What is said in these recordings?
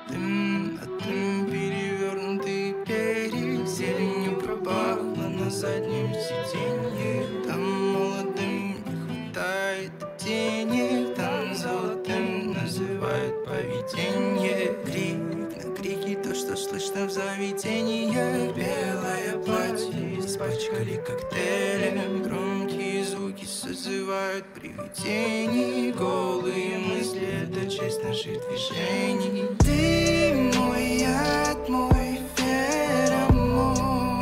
Дым от дым, перевернутый берег, зеленью пропахло на заднем сиденье. Там молодым не хватает денег, там золотым называют поведение. Крик на крики, то, что слышно в заведениях. Белое платье испачкали коктейлем, громкие звуки созывают привидений. Голые мысли — это часть наших движений. Ты мой яд, мой феромон.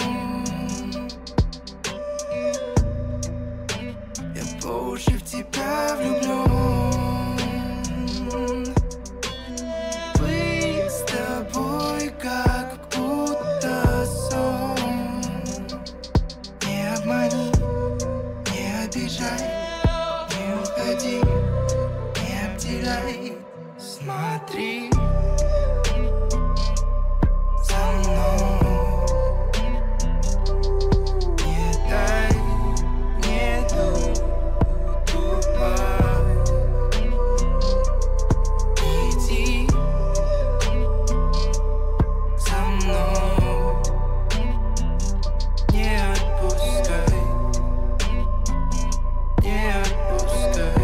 Я по уши в тебя влюблен. Быть с тобой как будто сон. Не обмани, не обижай, не уходи, не обделяй. Смотри за мной, не дай, не тупо. Иди за мной, не отпускай, не отпускай.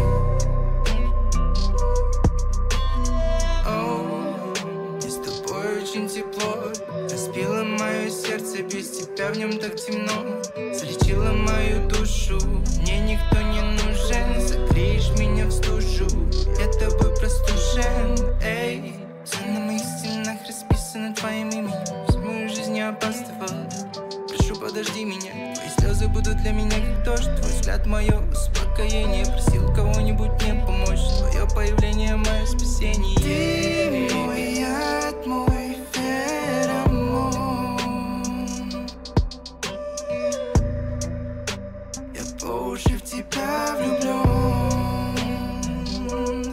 Мне с тобой очень тепло, разбила мое сердце, без тебя в нем так темно. Залечила мою душу, мне никто не нужен. Согреешь меня в стужу, я тобой простужен. Эй, все на моих стенах расписано твоим именем. Всю мою жизнь я опаздывал, прошу, подожди меня. Твои слезы будут для меня как дождь, твой взгляд — мое успокоение. Просил кого-нибудь мне помочь, твое появление — мое спасение. Ты мой яд, мой феромон. Я по уши в тебя влюблен.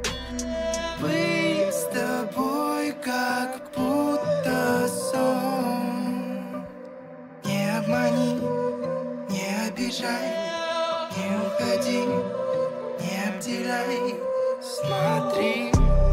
Быть с тобой как будто сон. Не обмани, не обижай, не уходи, не обделяй. Смотри